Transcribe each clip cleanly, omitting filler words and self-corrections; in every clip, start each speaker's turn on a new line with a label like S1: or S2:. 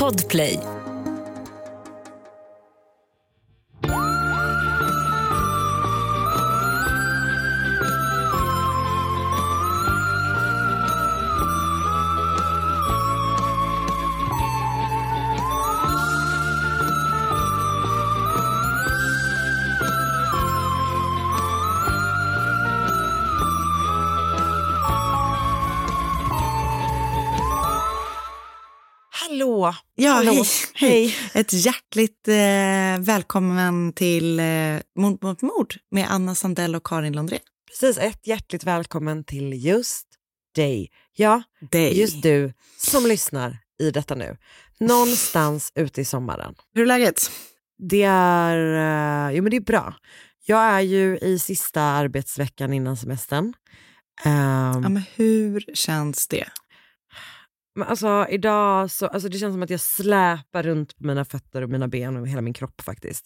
S1: Podplay.
S2: Hallå.
S3: Ja,
S2: Hallå.
S3: hej. Ett hjärtligt välkommen till Mord mot mord med Anna Sandell och Karin Lundrén.
S2: Precis, ett hjärtligt välkommen till just dig. Ja,
S3: Dig.
S2: just du som lyssnar i detta nu. Någonstans ute i sommaren.
S3: Hur är läget?
S2: Det är, men det är bra. Jag är ju i sista arbetsveckan innan semestern.
S3: Ja, men hur känns det?
S2: Men alltså idag så, alltså det känns som att jag släpar runt på mina fötter och mina ben och hela min kropp faktiskt.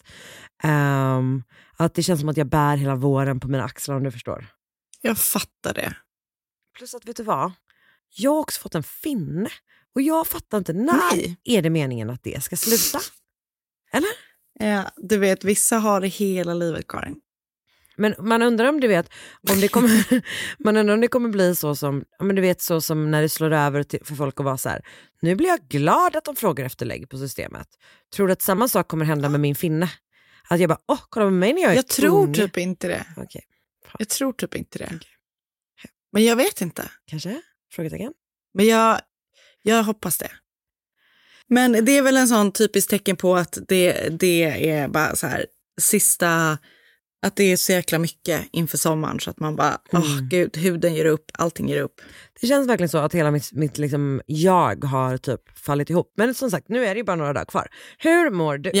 S2: Att det känns som att jag bär hela våren på mina axlar, om du förstår.
S3: Jag fattar det.
S2: Plus att, vet du vad? Jag har också fått en finne. Och jag fattar inte, när är det meningen att det ska sluta? Eller?
S3: Ja, du vet, vissa har det hela livet, Karin.
S2: Men man undrar om du vet, om det kommer, man undrar om det kommer bli så som, men du vet, så som när det slår över för folk att vara så här: nu blir jag glad att de frågar efter lägg på systemet. Tror du att samma sak kommer hända med min finne? Att jag bara, kolla med mig när jag är
S3: Jag tror
S2: ung.
S3: typ inte det.
S2: Okej.
S3: Jag tror typ inte det.
S2: Okay.
S3: Men jag vet inte.
S2: Kanske? Frågetecken?
S3: Men jag hoppas det. Men det är väl en sån typisk tecken på att det är bara så här sista, att det är så jäkla mycket inför sommaren så att man bara, gud, huden ger upp, allting ger upp.
S2: Det känns verkligen så att hela mitt liksom, jag har typ fallit ihop. Men som sagt, nu är det ju bara några dagar kvar. Hur mår du?
S3: Ja.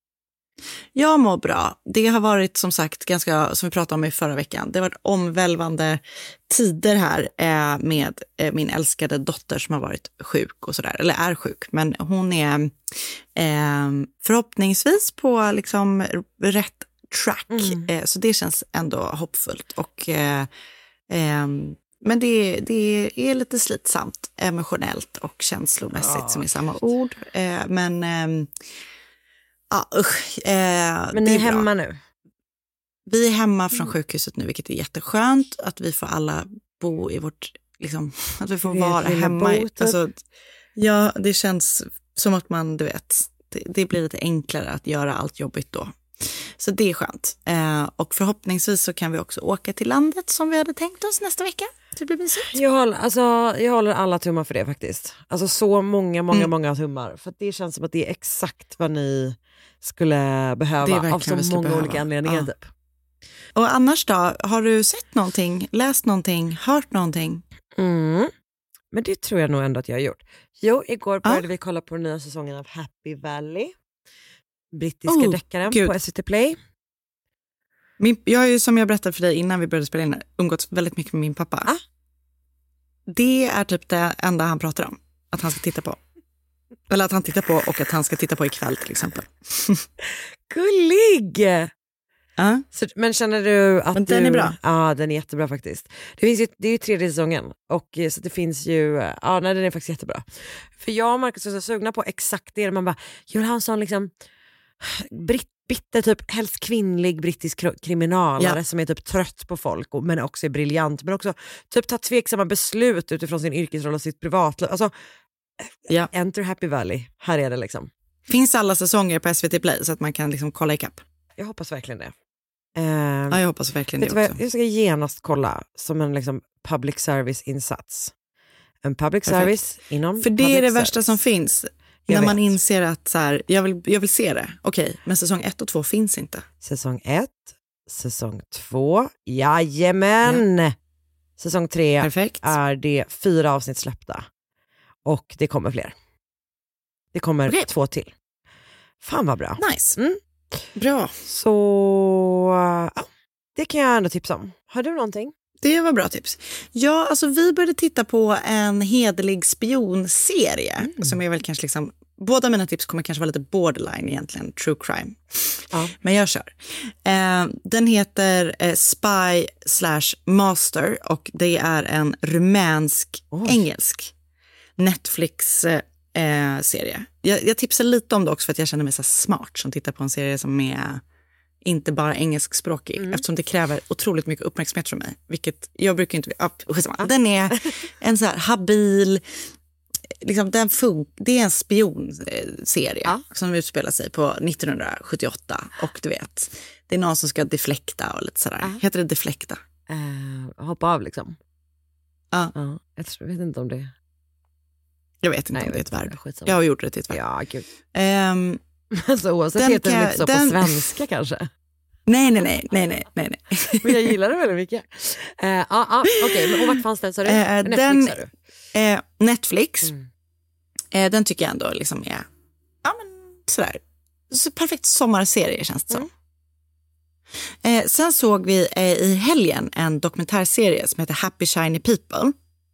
S3: Jag mår bra. Det har varit som sagt ganska, som vi pratade om i förra veckan, det har varit omvälvande tider här med min älskade dotter som har varit sjuk och sådär, eller är sjuk. Men hon är förhoppningsvis på liksom rätt track. Så det känns ändå hoppfullt. Och, men det är lite slitsamt emotionellt och känslomässigt som är samma ord. Men
S2: men ni är hemma nu?
S3: Vi är hemma från sjukhuset nu, vilket är jätteskönt. Att vi får alla bo i vårt, liksom, att vi får vara hemma. Alltså, ja, det känns som att man, du vet, det blir lite enklare att göra allt jobbigt då. Så det är skönt. Och förhoppningsvis så kan vi också åka till landet som vi hade tänkt oss nästa vecka. Det blir mysigt.
S2: Jag håller alla tummar för det faktiskt. Alltså så många tummar. För att det känns som att det är exakt vad ni skulle behöva av så många olika anledningar.
S3: Ja.
S2: Typ.
S3: Och annars då? Har du sett någonting, läst någonting, hört någonting?
S2: Men det tror jag nog ändå att jag har gjort. Jo, igår började vi kolla på den nya säsongen av Happy Valley. Brittiska deckaren på SVT Play.
S3: Jag har ju, som jag berättade för dig innan vi började spela in, umgått väldigt mycket med min pappa. Det är typ det enda han pratar om. Att han ska titta på. Eller att han tittar på och att han ska titta på ikväll till exempel.
S2: Gullig! Så, men känner du att
S3: men den är bra?
S2: Ja, den är jättebra faktiskt. Det är ju 3:e säsongen. Och så det finns ju, den är faktiskt jättebra. För jag och Marcus är så sugna på exakt det. Man bara, jag vill ha en sån liksom bitter, typ helst kvinnlig brittisk kriminalare som är typ trött på folk men också är briljant, men också typ tar tveksamma beslut utifrån sin yrkesroll och sitt privatliv. Alltså, enter Happy Valley. Här är det liksom.
S3: Finns alla säsonger på SVT Play så att man kan liksom kolla ikapp?
S2: Jag hoppas verkligen det.
S3: Ja, jag hoppas verkligen det också.
S2: Jag ska genast kolla som en liksom public service-insats. En public service inom
S3: för det är det värsta som finns.
S2: Jag
S3: när
S2: vet.
S3: Man inser att så här, jag vill se det. Okej, men säsong 1 och 2 finns inte.
S2: Säsong 1, säsong 2, jajamän! Ja. Säsong 3 är det 4 avsnitt släppta. Och det kommer fler. Det kommer 2 till. Fan vad bra.
S3: Nice. Bra.
S2: Så det kan jag ändå tipsa om. Har du någonting?
S3: Det var bra tips. Ja, alltså vi började titta på en hederlig spionserie som är väl kanske liksom, båda mina tips kommer kanske vara lite borderline egentligen, true crime. Ja. Men jag kör. Den heter Spy/Master och det är en rumänsk-engelsk Netflix serie. Jag tipsar lite om det också för att jag känner mig så smart som tittar på en serie som är inte bara engelskspråkig, eftersom det kräver otroligt mycket uppmärksamhet från mig, vilket jag brukar inte... Den är en så här habil... Liksom, det är en spionserie som utspelar sig på 1978 och du vet, det är någon som ska deflekta och lite sådär. Heter det deflekta?
S2: Hoppa av liksom.
S3: Ja.
S2: Jag vet inte om det...
S3: Jag vet inte om det är ett verb. Jag har gjort det till ett verb.
S2: Ja, gud. Alltså oavsett heter det lite så på svenska kanske.
S3: Nej.
S2: Men jag gillar det väldigt mycket. Okej, men och vart fanns den, sa du? Netflix, sa du?
S3: Netflix. Den tycker jag ändå liksom är sådär. Så perfekt sommarserie känns det som. Sen såg vi i helgen en dokumentärserie som heter Happy Shiny People.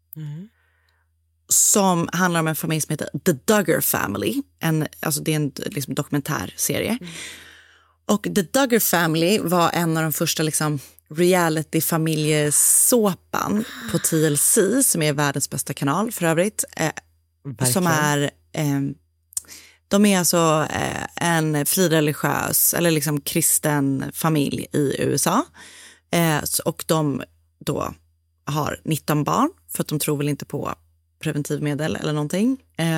S3: Som handlar om en familj som heter The Duggar Family. Alltså det är en liksom, dokumentärserie. Och The Duggar Family var en av de första liksom, reality-familjesåpan på TLC, som är världens bästa kanal för övrigt. Som är... de är alltså en frireligiös eller liksom kristen familj i USA. Och de då har 19 barn för att de tror väl inte på preventivmedel eller någonting.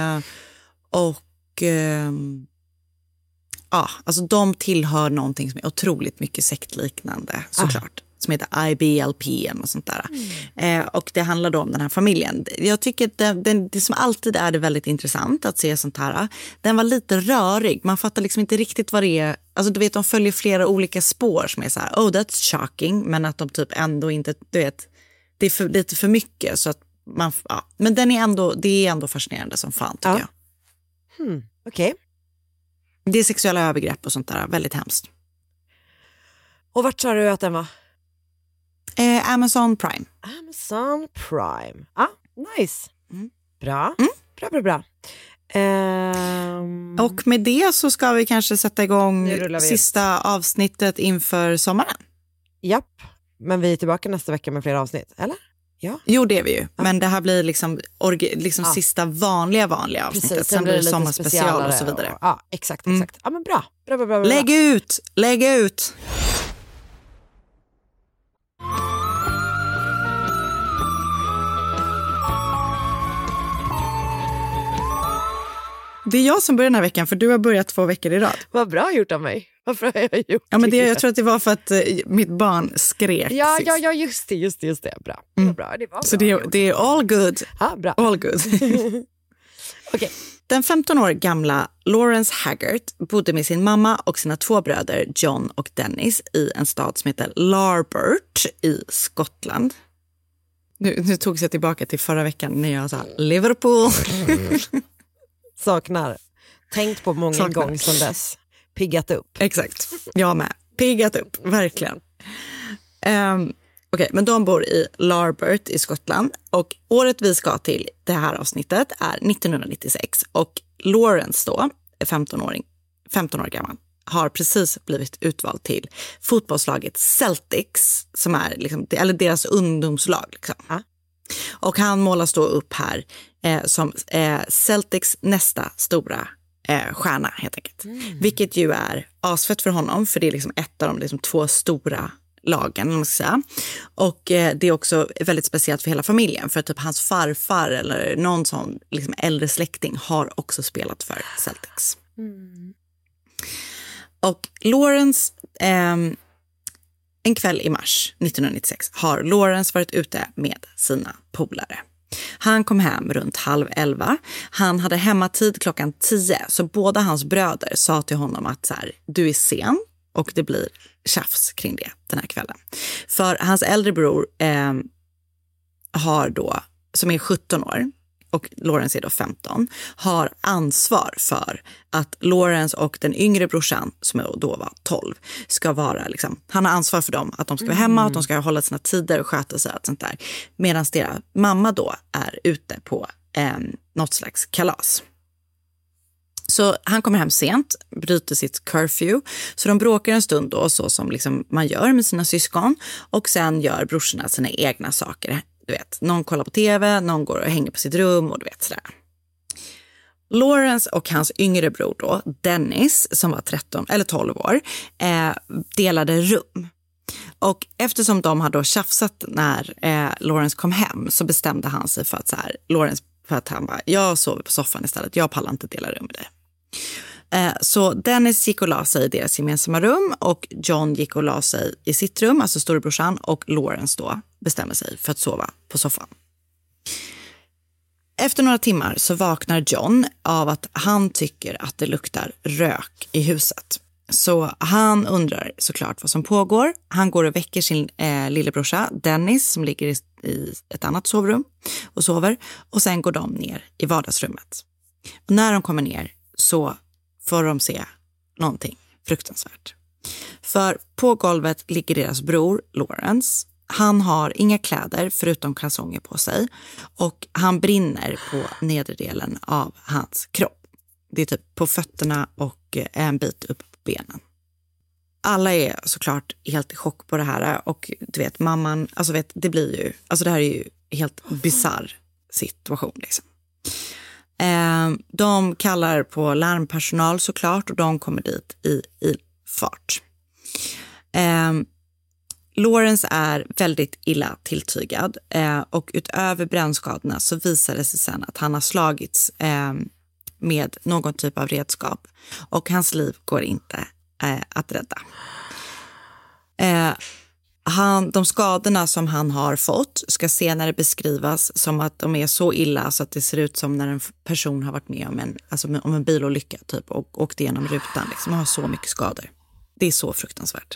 S3: Alltså de tillhör någonting som är otroligt mycket sektliknande såklart. Som heter IBLP och sånt där. Och det handlar då om den här familjen. Jag tycker att det som alltid är det väldigt intressant att se sånt här. Den var lite rörig. Man fattar liksom inte riktigt vad det är. Alltså du vet, de följer flera olika spår som är så här, oh that's shocking. Men att de typ ändå inte, du vet, det är lite för mycket. Så att man, men det är ändå fascinerande som fan tycker jag.
S2: Okej.
S3: Det är sexuella övergrepp och sånt där, väldigt hemskt.
S2: Och vart sa du att den var?
S3: Amazon Prime.
S2: Amazon Prime. Nice. Bra. Bra.
S3: Och med det så ska vi kanske sätta igång sista avsnittet inför sommaren.
S2: Japp, men vi är tillbaka nästa vecka med fler avsnitt, eller? Ja.
S3: Jo, det är vi ju. Men det här blir liksom sista vanliga avsnittet.
S2: Precis,
S3: sen blir det sommarspecial och så vidare.
S2: Exakt. Ja, men bra.
S3: Lägg ut! Det är jag som börjar den här veckan, för du har börjat 2 veckor i rad.
S2: Vad bra gjort av mig. Varför har jag gjort
S3: det? Jag tror att det var för att mitt barn skrek
S2: Ja, just det. Bra. Bra. Det var
S3: så
S2: bra.
S3: Det är all good.
S2: Bra.
S3: All good.
S2: Okay.
S3: Den 15 år gamla Lawrence Haggart bodde med sin mamma och sina 2 bröder John och Dennis i en stad som heter Larbert i Skottland. Nu tog jag tillbaka till förra veckan när jag sa Liverpool.
S2: Saknar. Tänkt på många gånger sedan dess. Piggat upp.
S3: Exakt. Jag med. Piggat upp. Verkligen. Okej, men de bor i Larbert i Skottland. Och året vi ska till det här avsnittet är 1996. Och Lawrence då, 15 år gammal, har precis blivit utvald till fotbollslaget Celtics, som är liksom, eller deras ungdomslag. Liksom. Och han målas då upp här som Celtics nästa stora stjärna helt enkelt. Vilket ju är asfett för honom, för det är liksom ett av de liksom 2 stora lagen, man ska säga. Och det är också väldigt speciellt för hela familjen, för typ hans farfar eller någon sån liksom äldre släkting har också spelat för Celtics. Och Lawrence, en kväll i mars 1996 har Lawrence varit ute med sina polare. Han kom hem runt 10:30. Han hade hemmatid klockan 10, så båda hans bröder sa till honom att så här, du är sen, och det blir tjafs kring det den här kvällen. För hans äldre bror har då, som är 17 år och Lawrence är då 15, har ansvar för att Lawrence och den yngre brorsan, som då var 12, ska vara liksom, han har ansvar för dem, att de ska vara hemma, att de ska hålla sina tider och sköta sig och sånt där. Medan deras mamma då är ute på något slags kalas. Så han kommer hem sent, bryter sitt curfew. Så de bråkar en stund då, så som liksom man gör med sina syskon. Och sen gör brorsorna sina egna saker. Du vet, någon kollar på tv, någon går och hänger på sitt rum och du vet sådär. Lawrence och hans yngre bror då, Dennis, som var 13 eller 12 år, delade rum. Och eftersom de hade då tjafsat när Lawrence kom hem, så bestämde han sig för att så här, Lawrence, för att han bara, jag sover på soffan istället, jag pallar inte dela rum med dig. Så Dennis gick och la sig i deras gemensamma rum och John gick och la sig i sitt rum, alltså storebrorsan, och Lawrence då bestämmer sig för att sova på soffan. Efter några timmar så vaknar John av att han tycker att det luktar rök i huset. Så han undrar såklart vad som pågår. Han går och väcker sin lillebrorsa Dennis som ligger i ett annat sovrum och sover. Och sen går de ner i vardagsrummet. Och när de kommer ner så får de se någonting fruktansvärt. För på golvet ligger deras bror Lawrence. Han har inga kläder förutom kalsonger på sig och han brinner på nedre delen av hans kropp. Det är typ på fötterna och en bit upp på benen. Alla är såklart helt i chock på det här och du vet, mamman, alltså det blir ju, alltså det här är ju helt bizarr situation liksom. De kallar på larmpersonal såklart och de kommer dit i fart. Lawrence är väldigt illa tilltygad och utöver brännskadorna så visar det sig sen att han har slagits med någon typ av redskap och hans liv går inte att rädda. De skadorna som han har fått ska senare beskrivas som att de är så illa så att det ser ut som när en person har varit med om en bilolycka typ och åkt igenom rutan liksom, och har så mycket skador. Det är så fruktansvärt.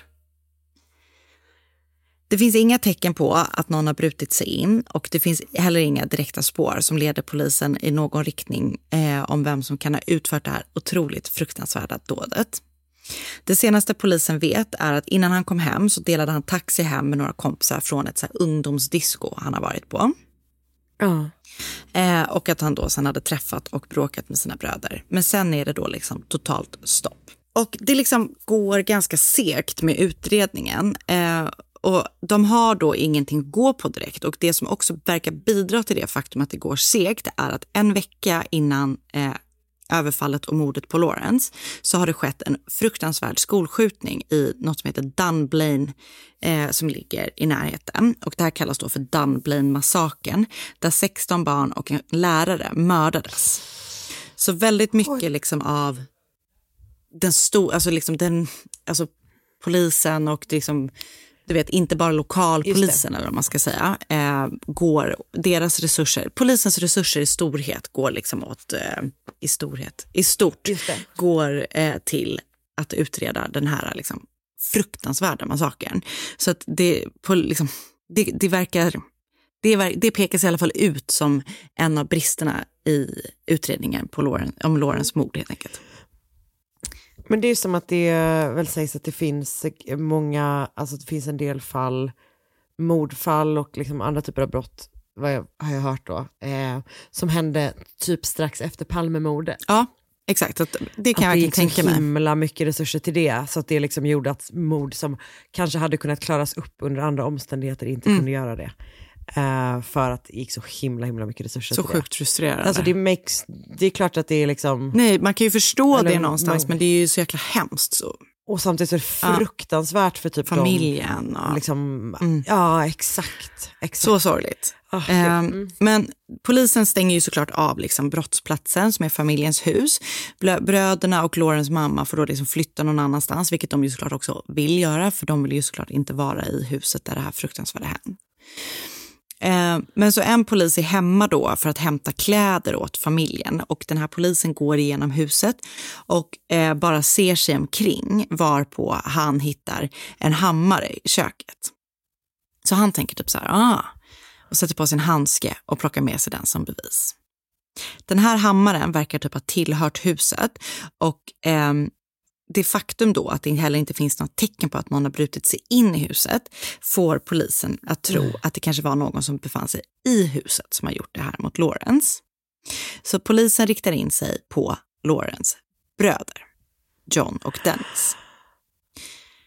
S3: Det finns inga tecken på att någon har brutit sig in och det finns heller inga direkta spår som leder polisen i någon riktning om vem som kan ha utfört det här otroligt fruktansvärda dådet. Det senaste polisen vet är att innan han kom hem så delade han taxi hem med några kompisar från ett så här ungdomsdisco han har varit på. Och att han då sen hade träffat och bråkat med sina bröder. Men sen är det då liksom totalt stopp. Och det liksom går ganska segt med utredningen. Och de har då ingenting att gå på direkt. Och det som också verkar bidra till det faktum att det går segt är att en vecka innan överfallet och mordet på Lawrence så har det skett en fruktansvärd skolskjutning i något som heter Dunblane som ligger i närheten. Och det här kallas då för Dunblane-massakern där 16 barn och en lärare mördades. Så väldigt mycket liksom av polisen och liksom, du vet, inte bara lokalpolisen eller vad man ska säga, går deras resurser, polisens resurser i storhet går liksom åt, i stort går till att utreda den här liksom fruktansvärda massakern. Så att det pekas i alla fall ut som en av bristerna i utredningen på om Lawrence mord helt enkelt.
S2: Men det är som att det väl sägs att det finns många, alltså det finns en del fall, mordfall och liksom andra typer av brott, har jag hört då, som hände typ strax efter Palmemordet.
S3: Ja, exakt. Det kan jag tänka mig.
S2: Det gick så himla mycket resurser till det, så att det liksom gjorde att mord som kanske hade kunnat klaras upp under andra omständigheter inte kunde göra det. För att det gick så himla mycket resurser
S3: så
S2: till
S3: sjukt frustrerande.
S2: Alltså det är klart att det är liksom...
S3: Nej, man kan ju förstå det någonstans, men det är ju så jäkla hemskt så.
S2: Och samtidigt så är det fruktansvärt för typ
S3: familjen och...
S2: liksom, ja, exakt.
S3: Så sorgligt. Men polisen stänger ju såklart av liksom brottsplatsen som är familjens hus. Bröderna och Lawrence mamma får då liksom flytta någon annanstans, vilket de ju såklart också vill göra, för de vill ju såklart inte vara i huset där det här fruktansvärda hände. Men så en polis är hemma då för att hämta kläder åt familjen och den här polisen går igenom huset och bara ser sig omkring varpå han hittar en hammare i köket. Så han tänker typ så här, och sätter på sin handske och plockar med sig den som bevis. Den här hammaren verkar typ ha tillhört huset och det faktum då att det heller inte finns något tecken på att någon har brutit sig in i huset får polisen att tro att det kanske var någon som befann sig i huset som har gjort det här mot Lawrence. Så polisen riktar in sig på Lawrence bröder, John och Dennis.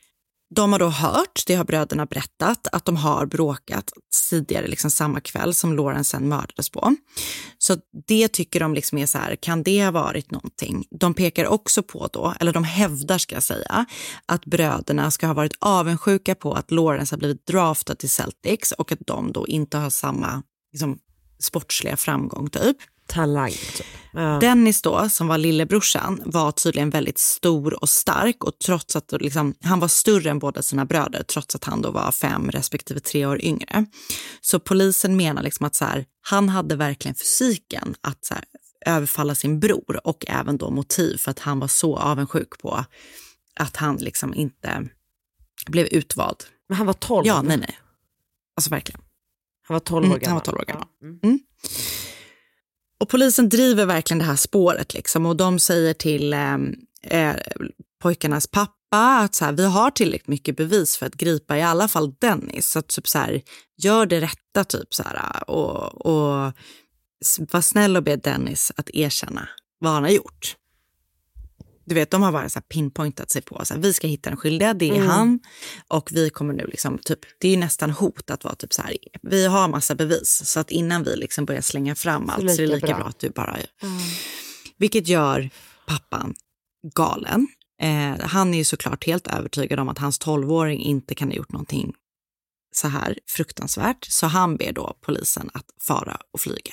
S3: De har då hört, det har bröderna berättat, att de har bråkat tidigare liksom samma kväll som Lawrence sen mördades på. Så det tycker de liksom är så här, kan det ha varit någonting? De pekar också på då, eller de hävdar ska jag säga, att bröderna ska ha varit avundsjuka på att Lawrence har blivit draftad till Celtics och att de då inte har samma liksom, sportsliga framgång typ.
S2: Talang. Ja.
S3: Dennis då, som var lillebrorsan, var tydligen väldigt stor och stark och trots att liksom, han var större än båda sina bröder trots att han då var 5 respektive 3 år yngre. Så polisen menar liksom att så här, han hade verkligen fysiken att så här, överfalla sin bror och även då motiv för att han var så avundsjuk på att han liksom inte blev utvald.
S2: Men han var 12?
S3: Ja, nej. Alltså verkligen.
S2: Han var 12 år gammal.
S3: Han var 12 år gammal. Och polisen driver verkligen det här spåret liksom, och de säger till pojkarnas pappa att så här, vi har tillräckligt mycket bevis för att gripa i alla fall Dennis. Så att typ så här, gör det rätta typ så här, och var snäll och be Dennis att erkänna vad han har gjort. Du vet, de har bara så här pinpointat sig på så här, vi ska hitta den skyldiga, det är han, och vi kommer nu liksom typ, det är ju nästan hot att vara typ så här, vi har massa bevis så att innan vi liksom börjar slänga fram allt så är det lika bra att du bara vilket gör pappan galen. Han är ju såklart helt övertygad om att hans 12-åring inte kan ha gjort någonting så här fruktansvärt, så han ber då polisen att fara och flyga.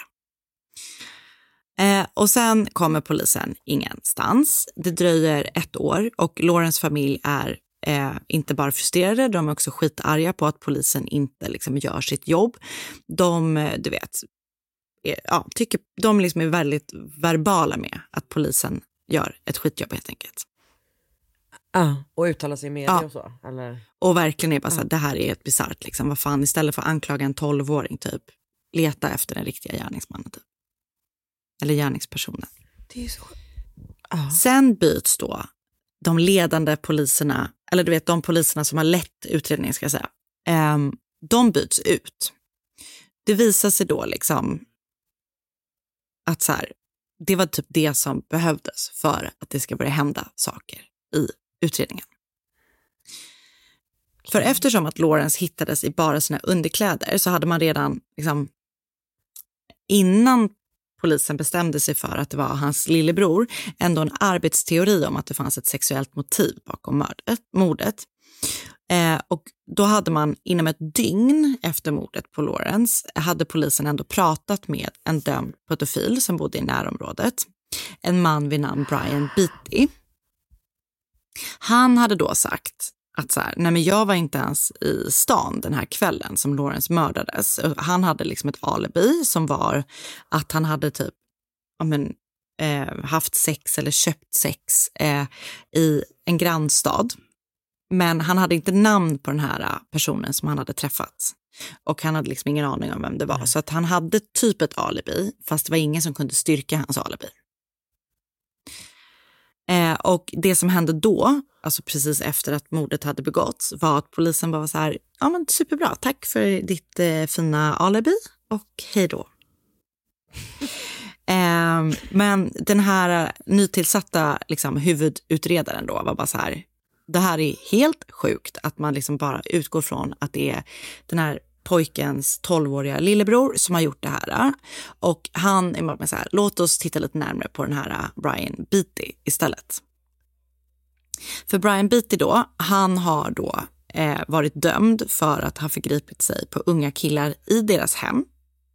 S3: Och sen kommer polisen ingenstans. Det dröjer 1 år och Lawrence familj är inte bara frustrerade, de är också skitarga på att polisen inte liksom gör sitt jobb. De, du vet, tycker de liksom är väldigt verbala med att polisen gör ett skitjobb helt enkelt.
S2: Och uttala sig i media och så? Eller?
S3: Och verkligen är bara så här, det här är ett bizarrt liksom. Vad fan, istället för att anklaga en 12-åring typ, leta efter den riktiga gärningsmannen typ. Eller gärningspersonen.
S2: Det är så...
S3: Sen byts då de ledande poliserna, eller du vet de poliserna som har lett utredningen ska jag säga, de byts ut. Det visar sig då liksom att så här, det var typ det som behövdes för att det ska börja hända saker i utredningen. För eftersom att Lawrence hittades i bara sina underkläder så hade man redan liksom, innan polisen bestämde sig för att det var hans lillebror, ändå en arbetsteori om att det fanns ett sexuellt motiv bakom mordet. Och då hade man inom ett dygn efter mordet på Lawrence hade polisen ändå pratat med en dömd pedofil som bodde i närområdet. En man vid namn Brian Beatty. Han hade då sagt att så här, nej men jag var inte ens i stan den här kvällen som Lawrence mördades. Han hade liksom ett alibi som var att han hade typ haft sex eller köpt sex i en grannstad. Men han hade inte namn på den här personen som han hade träffat. Och han hade liksom ingen aning om vem det var. Så att han hade typ ett alibi, fast det var ingen som kunde styrka hans alibi. Och det som hände då, alltså precis efter att mordet hade begåtts, var att polisen bara var så här, ja men superbra, tack för ditt fina alibi och hej då. Men den här nytillsatta liksom, huvudutredaren då var bara så här, det här är helt sjukt att man liksom bara utgår från att det är den här pojkens 12-åriga lillebror som har gjort det här. Och han är bara så här, låt oss titta lite närmare på den här Brian Beatty istället. För Brian Beatty då, han har då varit dömd för att ha förgripit sig på unga killar i deras hem.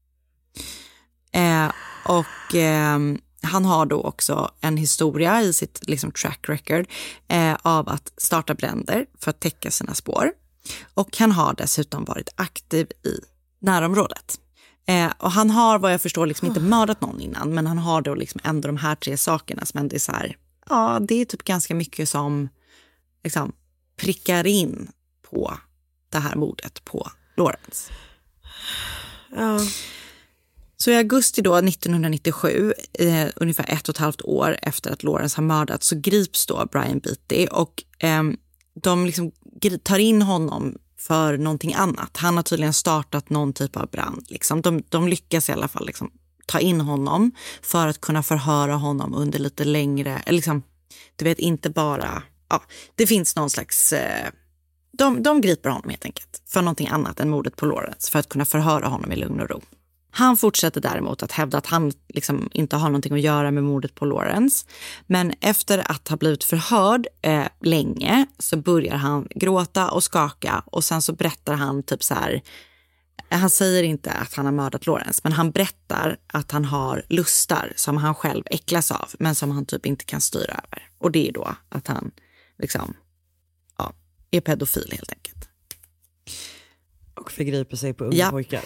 S3: Han har då också en historia i sitt liksom, track record av att starta bränder för att täcka sina spår. Och han har dessutom varit aktiv i närområdet. Och han har vad jag förstår liksom inte mördat någon innan, men han har då liksom ändå de här 3 sakerna som ändå är så här, ja det är typ ganska mycket som liksom prickar in på det här mordet på Lawrence.
S2: Ja.
S3: Så i augusti då 1997, ungefär 1,5 år efter att Lawrence har mördats, så grips då Brian Beatty och de liksom tar in honom för någonting annat. Han har tydligen startat någon typ av brand. Liksom. De lyckas i alla fall liksom ta in honom för att kunna förhöra honom under lite längre, liksom, du vet inte bara, ja, det finns någon slags, de griper honom helt enkelt för någonting annat än mordet på Lawrence för att kunna förhöra honom i lugn och ro. Han fortsätter däremot att hävda att han liksom inte har någonting att göra med mordet på Lawrence. Men efter att ha blivit förhörd länge så börjar han gråta och skaka. Och sen så berättar han typ så här. Han säger inte att han har mördat Lawrence, men han berättar att han har lustar som han själv äcklas av. Men som han typ inte kan styra över. Och det är då att han liksom, ja, är pedofil helt enkelt.
S2: Och förgriper sig på unga pojkar.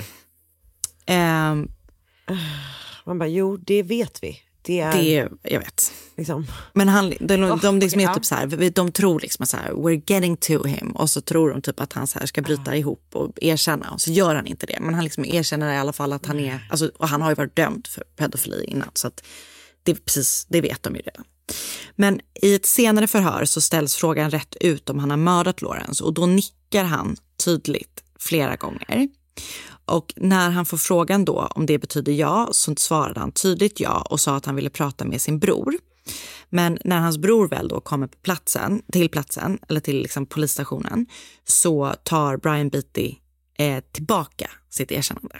S2: Man bara, jo, det vet vi.
S3: Det jag vet.
S2: Liksom.
S3: Men de liksom är typ så här, de tror liksom så här, we're getting to him. Och så tror de typ att han så här ska bryta ihop och erkänna. Och så gör han inte det. Men han liksom erkänner i alla fall att han är, alltså, och han har ju varit dömd för pedofili innan. Så att det vet de ju redan. Men i ett senare förhör så ställs frågan rätt ut om han har mördat Lawrence. Och då nickar han tydligt flera gånger. Och när han får frågan då om det betyder ja, så svarade han tydligt ja och sa att han ville prata med sin bror. Men när hans bror väl då kommer på till platsen eller till liksom polisstationen, så tar Brian Beatty tillbaka sitt erkännande.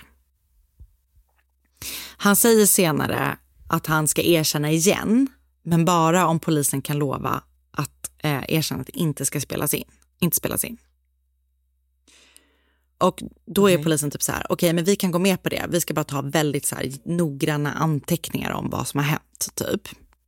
S3: Han säger senare att han ska erkänna igen, men bara om polisen kan lova att erkännandet inte spelas in. Och då är polisen typ så här, okej, men vi kan gå med på det. Vi ska bara ta väldigt så här noggranna anteckningar om vad som har hänt, typ.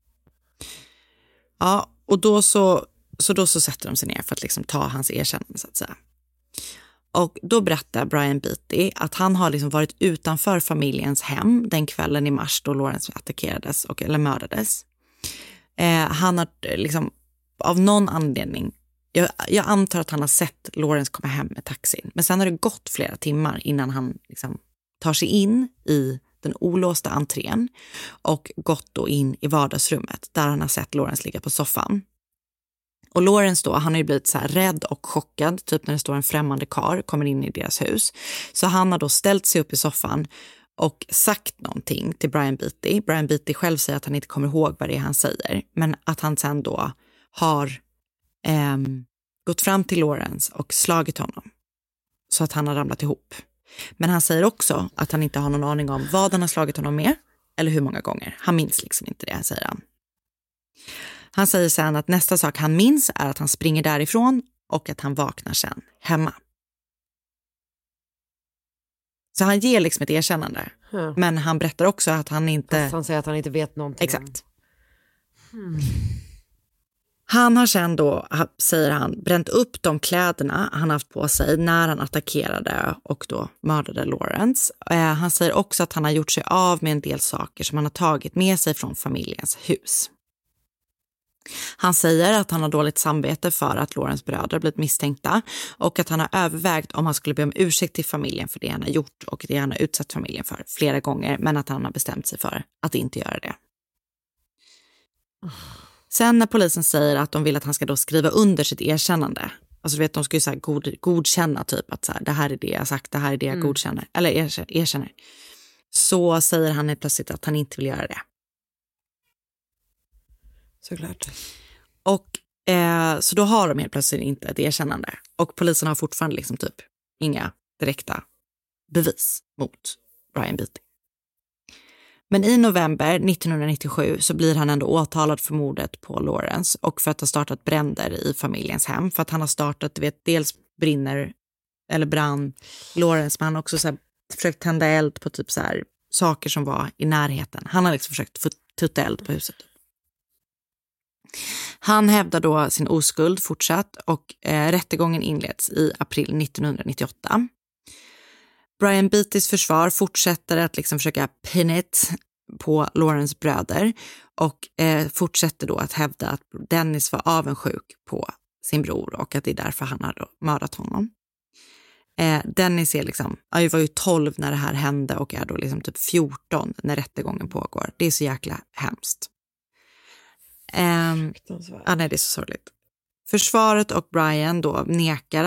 S3: Ja, och då så sätter de sig ner för att liksom ta hans erkännande, så att säga. Och då berättar Brian Beatty att han har liksom varit utanför familjens hem den kvällen i mars då Lawrence attackerades eller mördades. Han har liksom av någon anledning, jag antar att han har sett Lawrence komma hem med taxin. Men sen har det gått flera timmar innan han liksom tar sig in i den olåsta entrén och gått då in i vardagsrummet där han har sett Lawrence ligga på soffan. Och Lawrence då, han har ju blivit så här rädd och chockad, typ när det står en främmande karl kommer in i deras hus. Så han har då ställt sig upp i soffan och sagt någonting till Brian Beatty. Brian Beatty själv säger att han inte kommer ihåg vad det är han säger, men att han sen då har gått fram till Lawrence och slagit honom så att han har ramlat ihop. Men han säger också att han inte har någon aning om vad han har slagit honom med eller hur många gånger. Han minns liksom inte det, säger han. Han säger sen att nästa sak han minns är att han springer därifrån och att han vaknar sen hemma. Så han ger liksom ett erkännande. Men han berättar också att han inte...
S2: Fast han säger att han inte vet någonting.
S3: Exakt. Han har sen då, säger han, bränt upp de kläderna han haft på sig när han attackerade och då mördade Lawrence. Han säger också att han har gjort sig av med en del saker som han har tagit med sig från familjens hus. Han säger att han har dåligt samvete för att Lawrence bröder blivit misstänkta och att han har övervägt om han skulle be om ursäkt till familjen för det han har gjort och det han har utsatt familjen för flera gånger, men att han har bestämt sig för att inte göra det. Sen när polisen säger att de vill att han ska då skriva under sitt erkännande, alltså du vet, de ska ju så här godkänna typ att så här, det här är det jag har sagt, det här är det jag godkänner, eller erkänner. Så säger han helt plötsligt att han inte vill göra det.
S2: Såklart.
S3: Och så då har de helt plötsligt inte ett erkännande. Och polisen har fortfarande liksom typ inga direkta bevis mot Brian Beatty. Men i november 1997 så blir han ändå åtalad för mordet på Lawrence och för att ha startat bränder i familjens hem. För att han har startat, du vet, dels brann Lawrence, men han har också så här försökt tända eld på typ så här saker som var i närheten. Han har liksom försökt tutta eld på huset. Han hävdar då sin oskuld fortsatt och rättegången inleds i april 1998. Brian Beattys försvar fortsätter att liksom försöka pin it på Lawrence bröder och fortsätter då att hävda att Dennis var avundsjuk på sin bror och att det är därför han har då mördat honom. Dennis är liksom, jag var ju 12 när det här hände och är då liksom typ 14 när rättegången pågår. Det är så jäkla hemskt. Nej, det är så sorgligt. Försvaret och Brian då nekar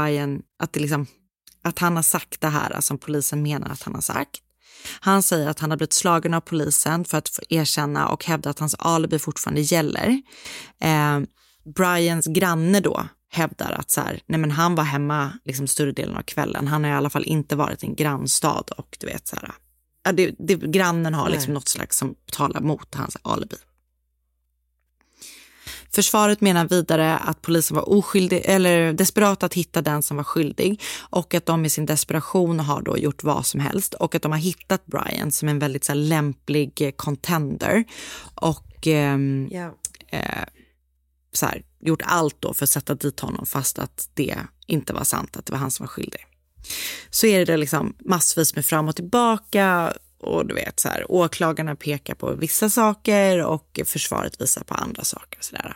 S3: att han har sagt det här som polisen menar att han har sagt. Han säger att han har blivit slagen av polisen för att få erkänna och hävda att hans alibi fortfarande gäller. Brians granne då hävdar att så här, nej men han var hemma liksom större delen av kvällen. Han har i alla fall inte varit i en grannstad och du vet så här, grannen har liksom något slags som talar mot hans alibi. Försvaret menar vidare att polisen var oskyldig eller desperat att hitta den som var skyldig och att de i sin desperation har då gjort vad som helst och att de har hittat Brian som en väldigt så här, lämplig contender och så här, gjort allt då för att sätta dit honom fast att det inte var sant, att det var han som var skyldig. Så är det liksom massvis med fram och tillbaka och du vet så här, åklagarna pekar på vissa saker och försvaret visar på andra saker och sådär.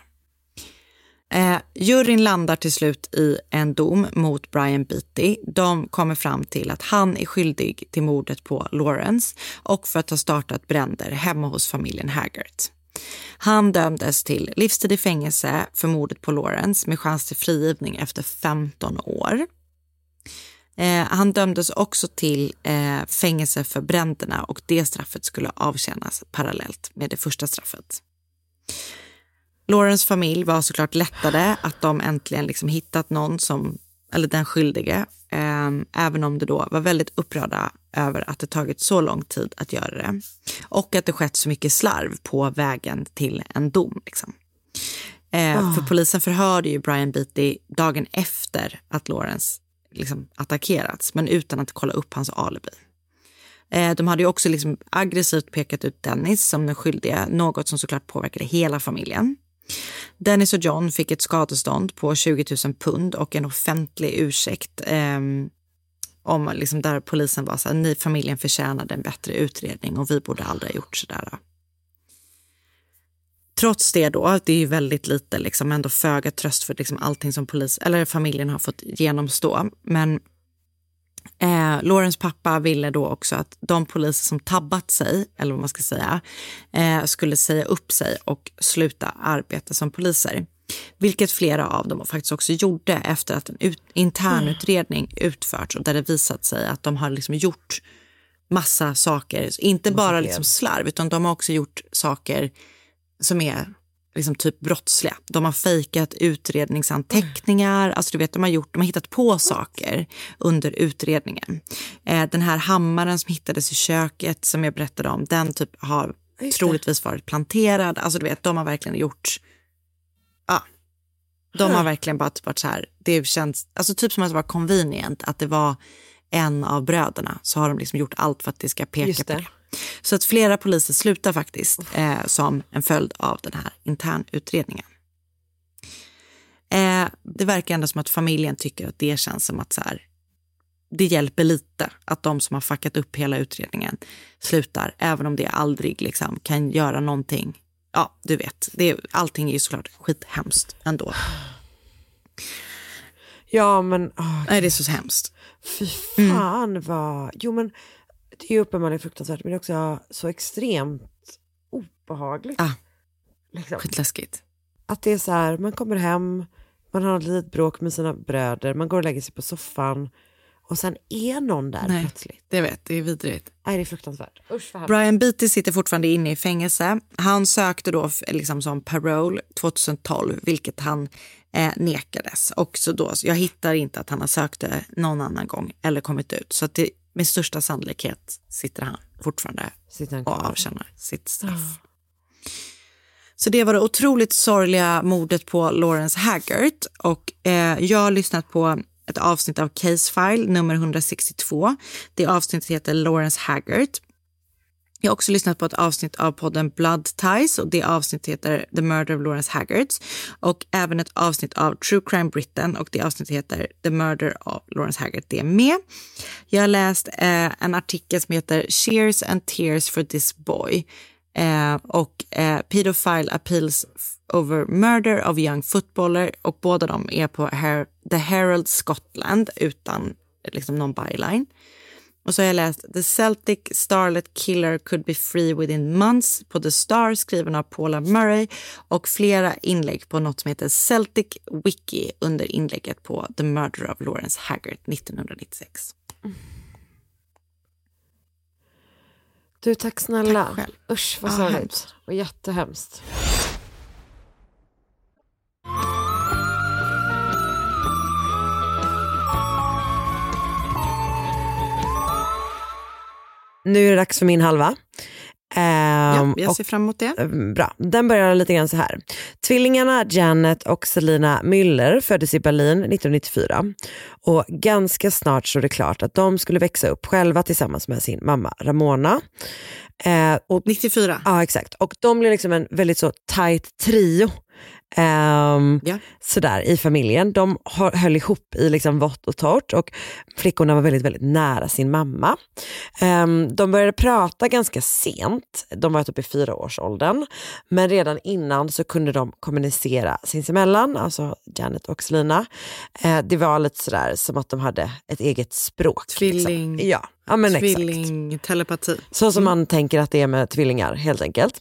S3: Juryn landar till slut i en dom mot Brian Beatty. De kommer fram till att han är skyldig till mordet på Lawrence och för att ha startat bränder hemma hos familjen Haggart. Han dömdes till livstid i fängelse för mordet på Lawrence med chans till frigivning efter 15 år. Han dömdes också till fängelse för bränderna och det straffet skulle avtjänas parallellt med det första straffet. Lawrence familj var såklart lättade att de äntligen liksom hittat någon som, eller den skyldige, även om det då var väldigt upprörda över att det tagit så lång tid att göra det. Och att det skett så mycket slarv på vägen till en dom. Liksom. För polisen förhörde ju Brian Beatty dagen efter att Lawrence liksom attackerats, men utan att kolla upp hans alibi. De hade ju också liksom aggressivt pekat ut Dennis som den skyldiga, något som såklart påverkade hela familjen. Dennis och John fick ett skadestånd på 20 000 pund och en offentlig ursäkt om liksom där polisen var så här, ni familjen förtjänade en bättre utredning och vi borde aldrig ha gjort sådär. Trots det då, det är ju väldigt lite liksom ändå föga tröst för liksom allting som familjen har fått genomstå, men Lawrence pappa ville då också att de poliser som tabbat sig, eller vad man ska säga, skulle säga upp sig och sluta arbeta som poliser. Vilket flera av dem faktiskt också gjorde efter att en internutredning utförts och där det visat sig att de har liksom gjort massa saker, inte bara liksom slarv, utan de har också gjort saker som är liksom typ brottsliga. De har fejkat utredningsanteckningar, alltså du vet, de har hittat på saker under utredningen. Den här hammaren som hittades i köket som jag berättade om, den typ har troligtvis varit planterad, alltså du vet, de har verkligen gjort de har verkligen bara typ varit så här, det känns alltså typ som att det var convenient att det var en av bröderna, så har de liksom gjort allt för att det ska peka på det. Så att flera poliser slutar faktiskt som en följd av den här internutredningen. Det verkar ändå som att familjen tycker att det känns som att så här, det hjälper lite att de som har fuckat upp hela utredningen slutar, även om det aldrig liksom kan göra någonting. Ja, du vet, allting är ju såklart skithemskt ändå.
S2: Ja, men
S3: nej, det är så hemskt.
S2: Fy fan vad... Jo, men det är ju uppenbarligen fruktansvärt, men det är också så extremt obehagligt.
S3: Liksom. Skitläskigt.
S2: Att det är så här, man kommer hem, man har ett litet bråk med sina bröder, man går och lägger sig på soffan och sen är någon där plötsligt.
S3: Det är vidrigt.
S2: Nej, det är fruktansvärt. Usch,
S3: Brian Beatty sitter fortfarande inne i fängelse. Han sökte då liksom som parole 2012, vilket han nekades. Och så då, jag hittar inte att han har sökt det någon annan gång eller kommit ut. Så att det, med största sannolikhet sitter han fortfarande och avtjänar sitt straff. Så det var det otroligt sorgliga mordet på Lawrence Haggart. Och jag har lyssnat på ett avsnitt av Case File nummer 162. Det avsnittet heter Lawrence Haggart. Jag har också lyssnat på ett avsnitt av podden Blood Ties och det avsnittet heter The Murder of Lawrence Haggart. Och även ett avsnitt av True Crime Britain och det avsnittet heter The Murder of Lawrence Haggart. Det är med. Jag har läst en artikel som heter Cheers and Tears for this boy. Och Pedophile Appeals over Murder of Young Footballer, och båda de är på The Herald Scotland utan liksom någon byline. Och så har jag läst The Celtic Starlet Killer Could Be Free Within Months på The Star, skriven av Paula Murray, och flera inlägg på något som heter Celtic Wiki under inlägget på The Murder of Lawrence Haggart 1996.
S2: Du, tack snälla.
S3: Tack själv.
S2: Usch, vad sorgligt. Och jättehemskt. nu är det dags för min halva.
S3: Ja, jag ser fram emot det.
S2: Bra, den börjar lite grann så här. Tvillingarna Janet och Selina Müller föddes i Berlin 1994. Och ganska snart så är det klart att de skulle växa upp själva tillsammans med sin mamma Ramona.
S3: Och 94?
S2: Ja, exakt. Och de blev liksom en väldigt så tight trio. Sådär i familjen. De höll ihop i liksom vått och torrt och flickorna var väldigt, väldigt nära sin mamma. De började prata ganska sent. De var typ i 4-årsåldern, men redan innan så kunde de kommunicera sinsemellan, alltså Janet och Selina. Det var lite sådär som att de hade ett eget språk.
S3: Tvilling.
S2: Liksom. Ja, men
S3: tvilling, telepati.
S2: Så som man tänker att det är med tvillingar, helt enkelt.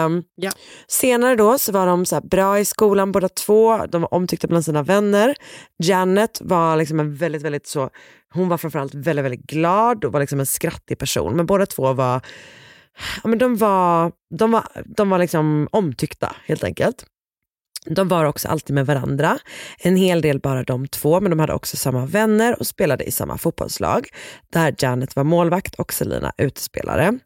S2: Senare då så var de så här bra i skolan båda två. De var omtyckta bland sina vänner. Janet var liksom en väldigt, väldigt så... Hon var framförallt väldigt, väldigt glad och var liksom en skrattig person. Men båda två var... Ja, men de var liksom omtyckta, helt enkelt. De var också alltid med varandra. En hel del bara de två, men de hade också samma vänner och spelade i samma fotbollslag. Där Janet var målvakt och Selina utespelare.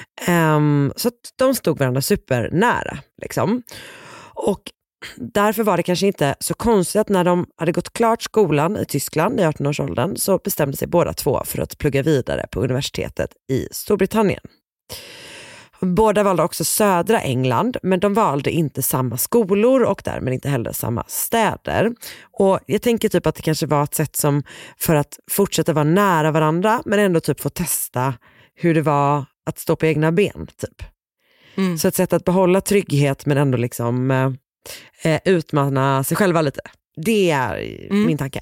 S2: Så att de stod varandra supernära. Liksom. Och därför var det kanske inte så konstigt att när de hade gått klart skolan i Tyskland i 18-årsåldern så bestämde sig båda två för att plugga vidare på universitetet i Storbritannien. Båda valde också södra England, men de valde inte samma skolor och därmed inte heller samma städer. Och jag tänker typ att det kanske var ett sätt som för att fortsätta vara nära varandra men ändå typ få testa hur det var att stå på egna ben typ. Så ett sätt att behålla trygghet men ändå liksom utmana sig själva lite. Det är min tanke.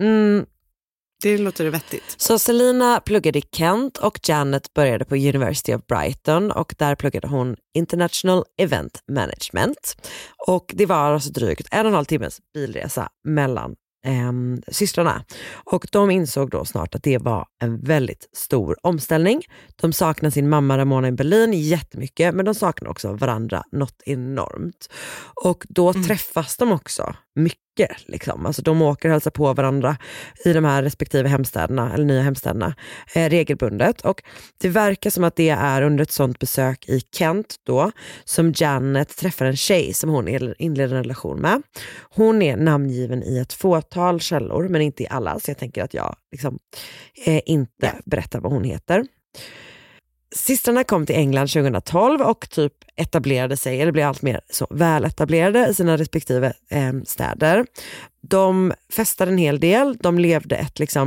S3: Det låter vettigt.
S2: Så Selina pluggade i Kent och Janet började på University of Brighton och där pluggade hon International Event Management. Och det var alltså drygt 1,5 timmes bilresa mellan systrarna. Och de insåg då snart att det var en väldigt stor omställning. De saknade sin mamma Ramona i Berlin jättemycket, men de saknade också varandra något enormt. Och då träffas de också mycket. Liksom. Alltså de åker och hälsar på varandra i de här respektive hemstäderna eller nya hemstäderna regelbundet. Och det verkar som att det är under ett sånt besök i Kent då som Janet träffar en tjej som hon inleder en relation med. Hon är namngiven i ett fåtal källor men inte i alla, så jag tänker att jag liksom, inte berättar vad hon heter. Systrarna kom till England 2012 och typ etablerade sig, eller blev allt mer så väl etablerade i sina respektive städer. De festade en hel del, de levde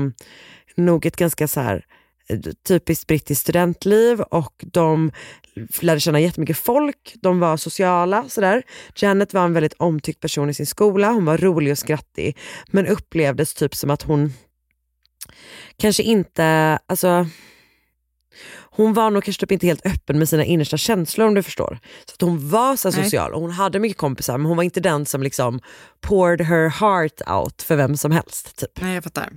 S2: ett ganska så här typiskt brittiskt studentliv och de lärde känna jättemycket folk, de var sociala sådär. Janet var en väldigt omtyckt person i sin skola, hon var rolig och skrattig men upplevdes typ som att hon kanske inte, alltså hon var nog kanske typ inte helt öppen med sina innersta känslor om du förstår. Så att hon var så social och hon hade mycket kompisar men hon var inte den som liksom poured her heart out för vem som helst typ.
S3: Nej, jag fattar.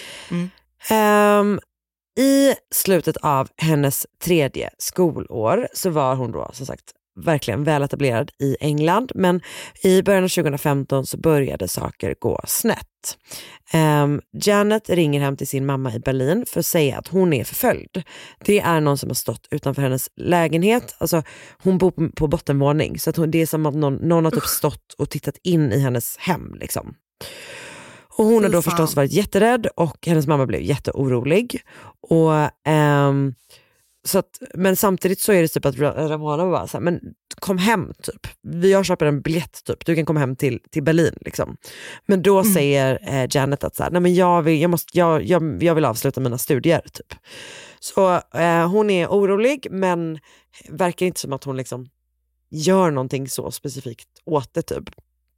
S2: I slutet av hennes 3:e skolår så var hon då som sagt verkligen väl etablerad i England, men i början av 2015 så började saker gå snett. Janet ringer hem till sin mamma i Berlin för att säga att hon är förföljd. Det är någon som har stått utanför hennes lägenhet, alltså hon bor på bottenvåning så att det är som att någon har typ stått och tittat in i hennes hem liksom. Och hon har då förstås varit jätterädd och hennes mamma blev jätteorolig. Och, så att, men samtidigt så är det typ att Ramona bara så här, men kom hem typ. Jag köper en biljett typ. Du kan komma hem till Berlin liksom. Men då säger Janet att så här, nej men jag vill avsluta mina studier typ. Så hon är orolig men verkar inte som att hon liksom gör någonting så specifikt åt det typ.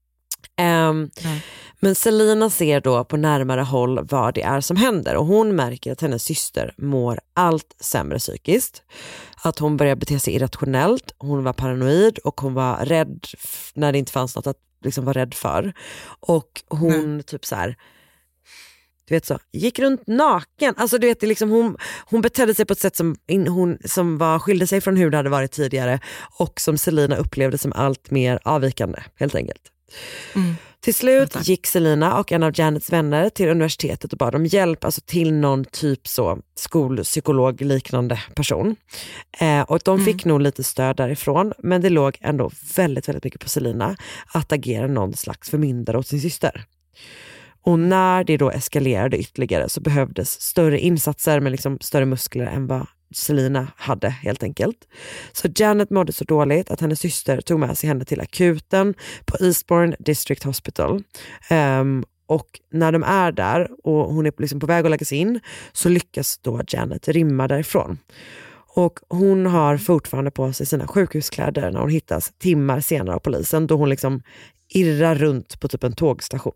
S2: Men Selina ser då på närmare håll vad det är som händer och hon märker att hennes syster mår allt sämre psykiskt, att hon börjar bete sig irrationellt, hon var paranoid och hon var rädd när det inte fanns något att liksom vara rädd för och hon typ så här, du vet så, gick runt naken. Alltså du vet, det liksom, hon betedde sig på ett sätt som skilde sig från hur det hade varit tidigare och som Selina upplevde som allt mer avvikande helt enkelt. Till slut gick Selina och en av Janets vänner till universitetet och bad om hjälp, alltså till någon typ så skolpsykolog liknande person. Och de fick nog lite stöd därifrån, men det låg ändå väldigt, väldigt mycket på Selina att agera någon slags förmyndare åt sin syster. Och när det då eskalerade ytterligare så behövdes större insatser med liksom större muskler än vad Selina hade helt enkelt. Så Janet mådde så dåligt att hennes syster tog med sig henne till akuten på Eastbourne District Hospital. Och när de är där och hon är liksom på väg att läggas in så lyckas då Janet rymma därifrån. Och hon har fortfarande på sig sina sjukhuskläder när hon hittas timmar senare av polisen, då hon liksom irrar runt på typ en tågstation.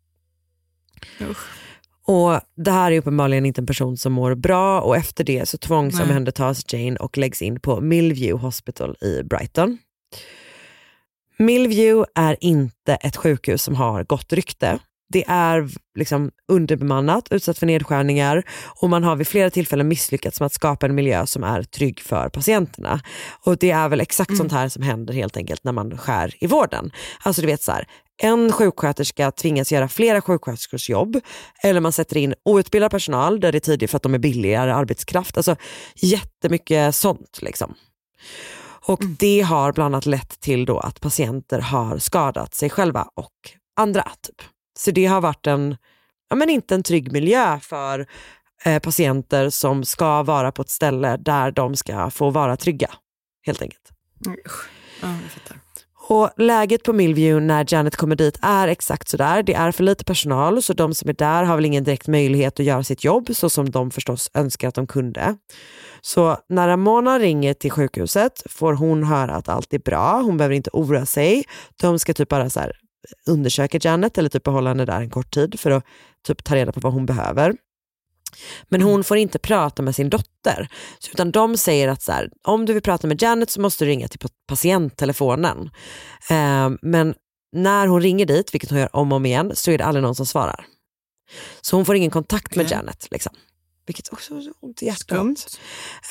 S2: Och det här är uppenbarligen inte en person som mår bra, och efter det så tvångsomhändertas Jane och läggs in på Millview Hospital i Brighton. Millview är inte ett sjukhus som har gott rykte. Det är liksom underbemannat, utsatt för nedskärningar, och man har vid flera tillfällen misslyckats med att skapa en miljö som är trygg för patienterna. Och det är väl exakt sånt här som händer helt enkelt när man skär i vården. Alltså du vet så här, en sjuksköterska tvingas göra flera sjuksköterskors jobb, eller man sätter in outbildad personal där det är tidigt för att de är billigare arbetskraft. Alltså jättemycket sånt liksom. Och det har bland annat lett till då att patienter har skadat sig själva och andra typ. Så det har varit inte en trygg miljö för patienter som ska vara på ett ställe där de ska få vara trygga, helt enkelt.
S3: Ja, jag fattar.
S2: Och läget på Millview när Janet kommer dit är exakt sådär. Det är för lite personal, så de som är där har väl ingen direkt möjlighet att göra sitt jobb så som de förstås önskar att de kunde. Så när Ramona ringer till sjukhuset får hon höra att allt är bra. Hon behöver inte oroa sig. De ska typ bara så här undersöka Janet eller typ behålla henne där en kort tid för att typ ta reda på vad hon behöver. Men hon får inte prata med sin dotter, utan de säger att så här, om du vill prata med Janet så måste du ringa till patienttelefonen. Men när hon ringer dit, vilket hon gör om och om igen, så är det aldrig någon som svarar. Så hon får ingen kontakt med Janet liksom. Vilket också är ont i hjärtat.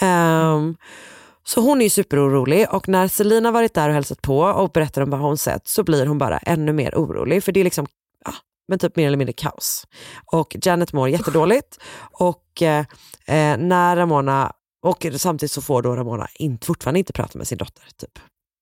S2: Så hon är ju superorolig, och när Selina varit där och hälsat på och berättar om vad hon sett så blir hon bara ännu mer orolig, för det är liksom men typ mer eller mindre kaos. Och Janet mår jättedåligt, och när Ramona, och samtidigt så får då Ramona fortfarande inte prata med sin dotter typ.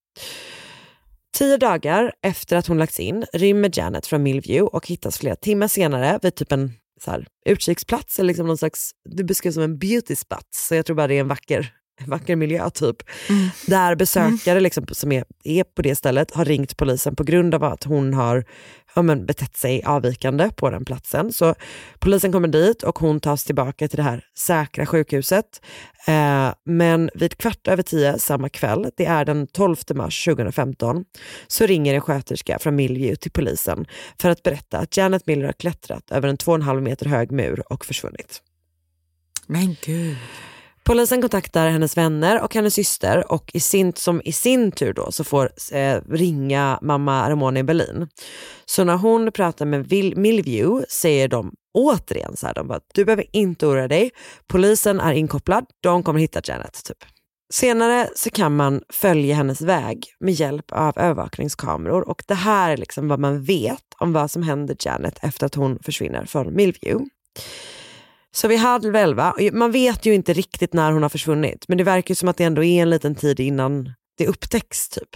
S2: 10 dagar efter att hon lagts in rymmer Janet från Millview och hittas flera timmar senare vid typ en så här utkiksplats, eller liksom någon slags, det beskrivs som en beauty spot, så jag tror bara det är en vacker miljö typ. Där besökare liksom, som är på det stället har ringt polisen på grund av att hon har betett sig avvikande på den platsen. Så polisen kommer dit och hon tas tillbaka till det här säkra sjukhuset. Men vid 9:15 samma kväll, det är den 12 mars 2015, så ringer en sköterska från Millview till polisen för att berätta att Janet Miller har klättrat över en 2,5 meter hög mur och försvunnit.
S3: Men gud.
S2: Polisen kontaktar hennes vänner och hennes syster, och i sin tur då så får ringa mamma Ramona i Berlin. Så när hon pratar med Millview säger de återigen så här, de bara, du behöver inte oroa dig, polisen är inkopplad, de kommer hitta Janet typ. Senare så kan man följa hennes väg med hjälp av övervakningskameror, och det här är liksom vad man vet om vad som händer Janet efter att hon försvinner från Millview. Så vid 10:30, man vet ju inte riktigt när hon har försvunnit, men det verkar ju som att det ändå är en liten tid innan det upptäcks typ.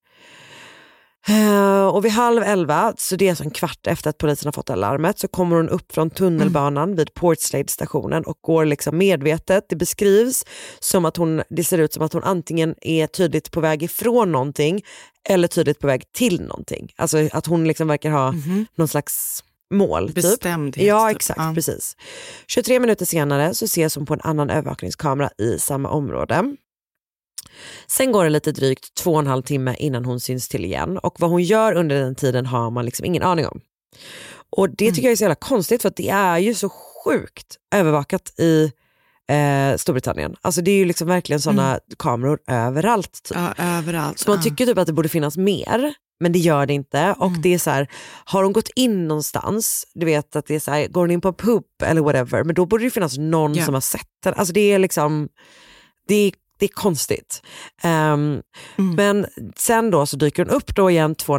S2: Och vid 10:30, så det är så en kvart efter att polisen har fått alarmet, så kommer hon upp från tunnelbanan vid Portslade-stationen och går liksom medvetet. Det beskrivs som att det ser ut som att hon antingen är tydligt på väg ifrån någonting eller tydligt på väg till någonting. Alltså att hon liksom verkar ha någon slags mål.
S3: Bestämdhet.
S2: Typ. Ja, exakt, precis. 23 minuter senare så ses hon på en annan övervakningskamera i samma område. Sen går det lite drygt 2,5 timme innan hon syns till igen, och vad hon gör under den tiden har man liksom ingen aning om. Och det tycker jag är så jävla konstigt, för att det är ju så sjukt övervakat i Storbritannien. Alltså det är ju liksom verkligen sådana kameror överallt. Typ.
S3: Ja, överallt.
S2: Så man tycker typ att det borde finnas mer, men det gör det inte. Och det är så här, har hon gått in någonstans, du vet att det är så här, går hon in på en pub eller whatever, men då borde det finnas någon som har sett den. Alltså det är liksom, det är konstigt. Men sen då så dyker hon upp då igen 2,5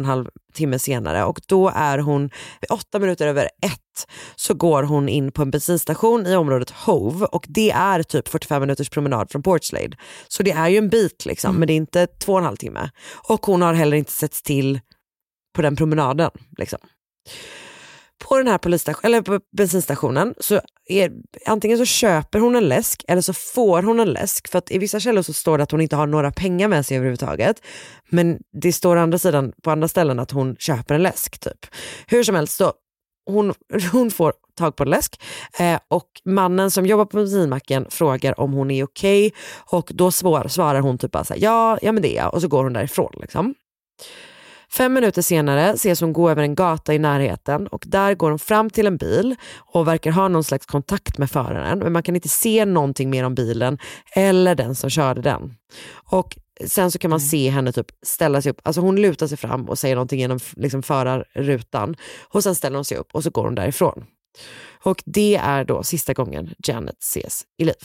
S2: timme senare, och då är hon 8 minuter över 1 så går hon in på en bensinstation i området Hove, och det är typ 45 minuters promenad från Portslade. Så det är ju en bit liksom, men det är inte 2,5 timme. Och hon har heller inte setts till på den promenaden liksom. På den här eller på bensinstationen så antingen så köper hon en läsk eller så får hon en läsk, för att i vissa källor så står det att hon inte har några pengar med sig överhuvudtaget, men det står å andra sidan på andra ställen att hon köper en läsk typ. Hur som helst så hon får tag på en läsk och mannen som jobbar på bensinmacken frågar om hon är okej, och då svarar hon typ bara så här, ja men det är jag, och så går hon därifrån liksom. 5 minuter senare ses hon gå över en gata i närheten, och där går hon fram till en bil och verkar ha någon slags kontakt med föraren, men man kan inte se någonting mer om bilen eller den som körde den. Och sen så kan man se henne typ ställa sig upp, alltså hon lutar sig fram och säger någonting genom liksom förarrutan, och sen ställer hon sig upp och så går hon därifrån. Och det är då sista gången Janet ses i liv.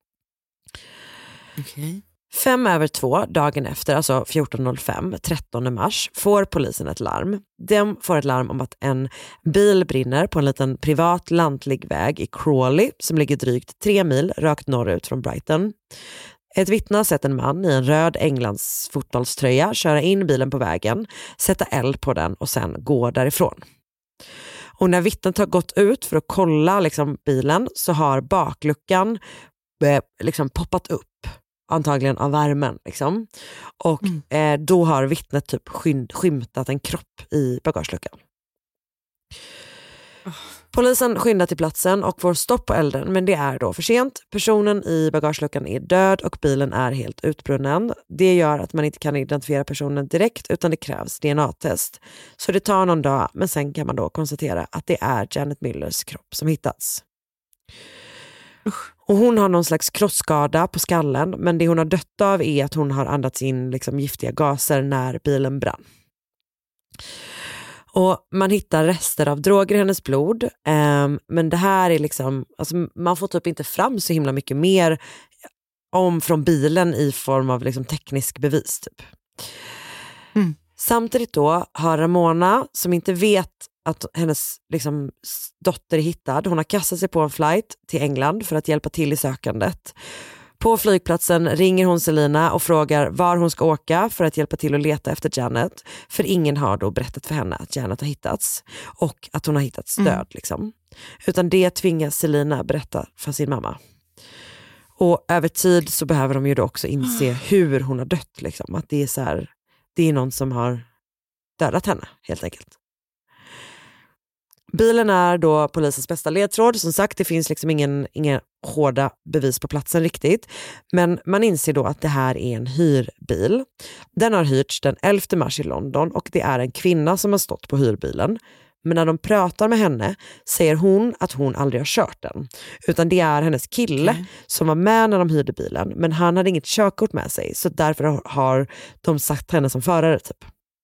S3: Okej.
S2: 2:05 dagen efter, alltså 14:05, 13 mars, får polisen ett larm. De får ett larm om att en bil brinner på en liten privat lantlig väg i Crawley som ligger drygt 3 mil rakt norrut från Brighton. Ett vittne har sett en man i en röd Englands fotbollströja köra in bilen på vägen, sätta eld på den och sen gå därifrån. Och när vittnet har gått ut för att kolla liksom bilen, så har bakluckan liksom poppat upp. Antagligen av värmen liksom. Och då har vittnet typ skymtat en kropp i bagageluckan. Polisen skyndar till platsen och får stopp på elden, men det är då för sent. Personen i bagageluckan är död och bilen är helt utbrunnen. Det gör att man inte kan identifiera personen direkt, utan det krävs DNA-test. Så det tar någon dag, men sen kan man då konstatera att det är Janet Millers kropp som hittats. Och hon har någon slags krossskada på skallen, men det hon har dött av är att hon har andats in liksom giftiga gaser när bilen brann. Och man hittar rester av droger i hennes blod, men det här är liksom, alltså man får typ inte fram så himla mycket mer från bilen i form av liksom teknisk bevis typ. Samtidigt då har Ramona, som inte vet att hennes liksom dotter är hittad, hon har kastat sig på en flight till England för att hjälpa till i sökandet. På flygplatsen ringer hon Selina och frågar var hon ska åka för att hjälpa till att leta efter Janet, för ingen har då berättat för henne att Janet har hittats och att hon har hittats död liksom. Utan det tvingas Selina berätta för sin mamma. Och över tid så behöver de ju då också inse hur hon har dött liksom, att det är så här, det är någon som har dödat henne helt enkelt. Bilen är då polisens bästa ledtråd. Som sagt, det finns liksom inga hårda bevis på platsen riktigt. Men man inser då att det här är en hyrbil. Den har hyrts den 11 mars i London och det är en kvinna som har stått på hyrbilen. Men när de pratar med henne säger hon att hon aldrig har kört den. Utan det är hennes kille som var med när de hyrde bilen. Men han hade inget körkort med sig, så därför har de satt henne som förare typ.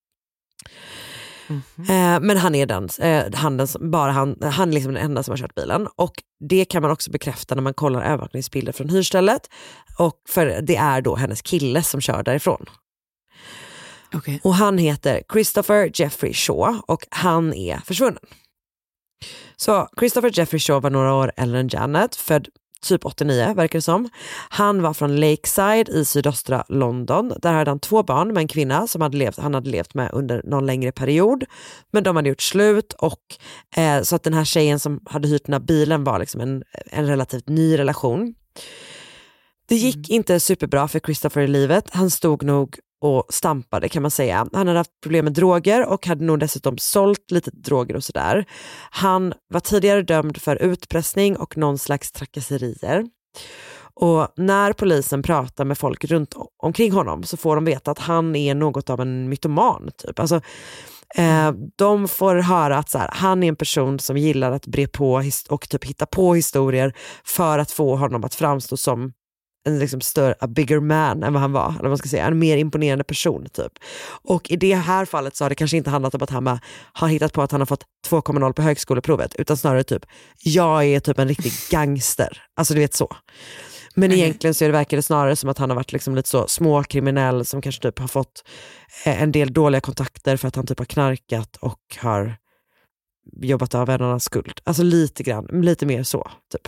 S2: Men han är han är liksom den enda som har kört bilen, och det kan man också bekräfta när man kollar övervakningsbilder från hyrstället, och för det är då hennes kille som kör därifrån. Och han heter Christopher Jeffrey Shaw och han är försvunnen. Så Christopher Jeffrey Shaw var några år äldre än Janet, född typ 89 verkar det som. Han var från Lakeside i sydöstra London. Där hade han 2 barn med en kvinna som han hade levt med under någon längre period. Men de hade gjort slut, och så att den här tjejen som hade hyrt den här bilen var liksom en relativt ny relation. Det gick inte superbra för Christopher i livet. Han stod nog och stampade kan man säga. Han hade haft problem med droger och hade nog dessutom sålt lite droger och sådär. Han var tidigare dömd för utpressning och någon slags trakasserier. Och när polisen pratar med folk runt omkring honom så får de veta att han är något av en mytoman typ. Alltså, de får höra att så här, han är en person som gillar att bre på och typ hitta på historier för att få honom att framstå som en liksom a bigger man än vad han var, eller vad man ska säga, en mer imponerande person typ. Och i det här fallet så har det kanske inte handlat om att han har hittat på att han har fått 2,0 på högskoleprovet, utan snarare typ, jag är typ en riktig gangster, alltså du vet så. Men egentligen så verkar det snarare som att han har varit liksom lite så småkriminell som kanske typ har fått en del dåliga kontakter för att han typ har knarkat och har jobbat av en annan skuld. Alltså lite mer så typ.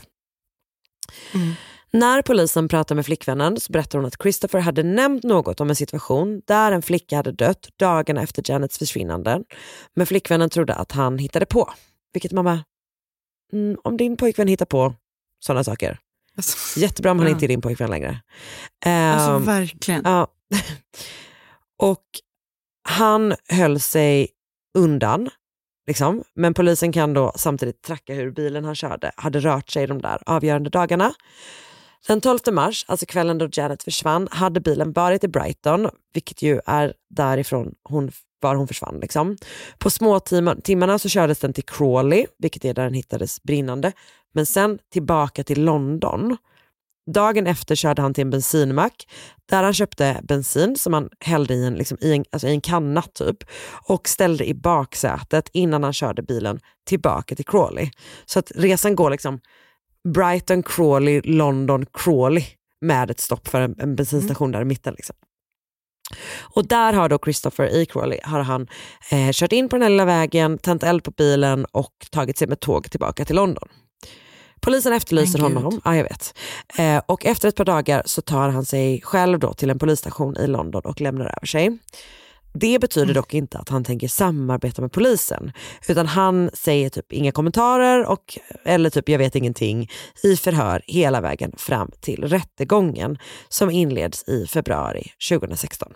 S2: När polisen pratar med flickvännen så berättar hon att Christopher hade nämnt något om en situation där en flicka hade dött dagarna efter Janets försvinnande. Men flickvännen trodde att han hittade på. Vilket man bara, om din pojkvän hittar på sådana saker. Alltså, jättebra om han inte är din pojkvän längre.
S3: Alltså verkligen.
S2: Ja. Och han höll sig undan. Liksom. Men polisen kan då samtidigt tracka hur bilen han körde hade rört sig de där avgörande dagarna. Den 12 mars, alltså kvällen då Janet försvann, hade bilen varit i Brighton, vilket ju är därifrån var hon försvann. Liksom. På små timmarna så kördes den till Crawley, vilket är där den hittades brinnande. Men sen tillbaka till London. Dagen efter körde han till en bensinmack där han köpte bensin som han hällde i en kanna typ och ställde i baksätet innan han körde bilen tillbaka till Crawley. Så att resan går liksom Brighton, Crawley, London, Crawley med ett stopp för en bensinstation där i mitten liksom. Och där har då Christopher i Crawley har han kört in på den här lilla vägen, tänt eld på bilen och tagit sig med tåg tillbaka till London. Polisen efterlyser honom, ja jag vet. Och efter ett par dagar så tar han sig själv då till en polisstation i London och lämnar över sig. Det betyder dock inte att han tänker samarbeta med polisen, utan han säger typ inga kommentarer eller typ jag vet ingenting i förhör hela vägen fram till rättegången som inleds i februari 2016.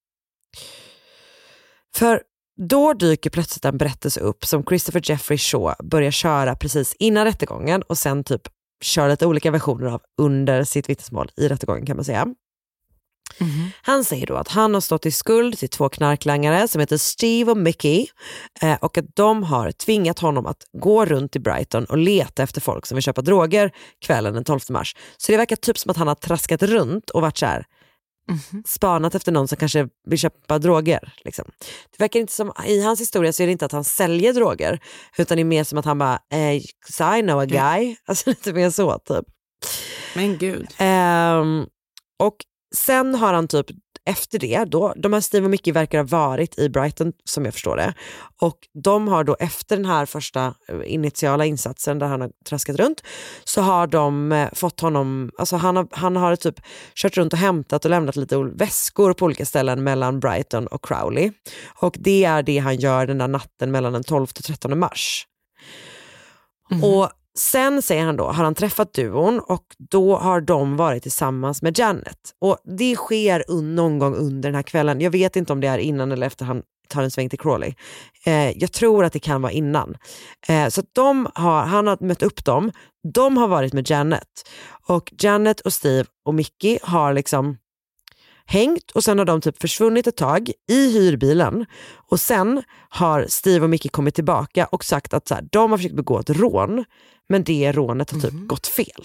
S2: För då dyker plötsligt en berättelse upp som Christopher Jeffrey Shaw börjar köra precis innan rättegången och sen typ kör lite olika versioner av under sitt vittnesmål i rättegången kan man säga. Han säger då att han har stått i skuld till 2 knarklangare som heter Steve och Mickey och att de har tvingat honom att gå runt i Brighton och leta efter folk som vill köpa droger kvällen den 12 mars. Så det verkar typ som att han har traskat runt och varit så här spanat efter någon som kanske vill köpa droger liksom. Det verkar inte som, i hans historia så är det inte att han säljer droger utan det är mer som att han bara so I know a guy, alltså lite mer så typ.
S3: Men gud.
S2: Och sen har han typ efter det då, de här Steve och Mickey verkar ha varit i Brighton som jag förstår det, och de har då efter den här första initiala insatsen där han har traskat runt så har de fått honom, alltså han har typ kört runt och hämtat och lämnat lite väskor på olika ställen mellan Brighton och Crawley, och det är det han gör den där natten mellan den 12 och 13 mars. Och sen säger han då, har han träffat duon och då har de varit tillsammans med Janet. Och det sker någon gång under den här kvällen. Jag vet inte om det är innan eller efter han tar en sväng till Crawley. Jag tror att det kan vara innan. Så att han har mött upp dem. De har varit med Janet. Och Janet och Steve och Mickey har liksom hängt och sen har de typ försvunnit ett tag i hyrbilen och sen har Steve och Mickey kommit tillbaka och sagt att så här, de har försökt begå ett rån men det rånet har typ gått fel.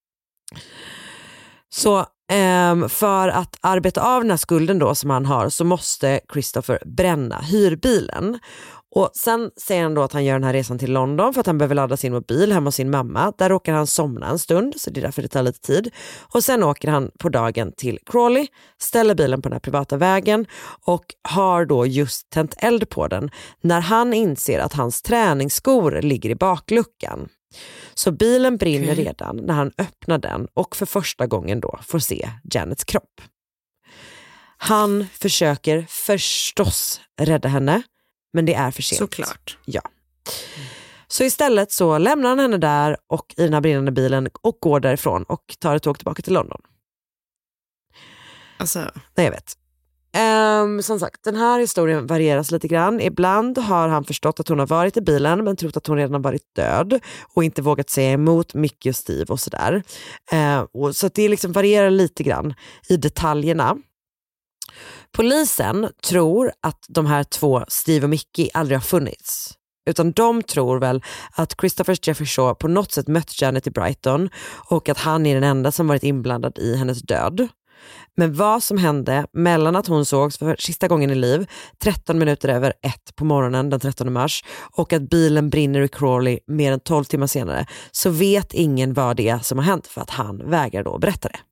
S2: Så för att arbeta av den här skulden då som han har så måste Christopher bränna hyrbilen. Och sen säger han då att han gör den här resan till London för att han behöver ladda sin mobil hemma hos sin mamma. Där råkar han somna en stund så det är därför det tar lite tid. Och sen åker han på dagen till Crawley, ställer bilen på den här privata vägen och har då just tänt eld på den när han inser att hans träningsskor ligger i bakluckan. Så bilen brinner redan när han öppnar den och för första gången då får se Janets kropp. Han försöker förstås rädda henne, men det är för sent.
S3: Såklart.
S2: Ja. Så istället så lämnar han henne där och i den här brinnande bilen och går därifrån och tar ett tåg tillbaka till London.
S3: Alltså.
S2: Nej, jag vet. Som sagt, den här historien varieras lite grann. Ibland har han förstått att hon har varit i bilen men trott att hon redan har varit död och inte vågat säga emot Mickey och Steve och sådär. Så att det liksom varierar lite grann i detaljerna. Polisen tror att de här 2, Steve och Mickey, aldrig har funnits. Utan de tror väl att Christopher Jeffrey Shaw på något sätt mött Janet i Brighton och att han är den enda som varit inblandad i hennes död. Men vad som hände mellan att hon sågs för sista gången i liv 13 minuter över 1 på morgonen den 13 mars och att bilen brinner i Crawley mer än 12 timmar senare, så vet ingen vad det är som har hänt för att han vägrar då berätta det.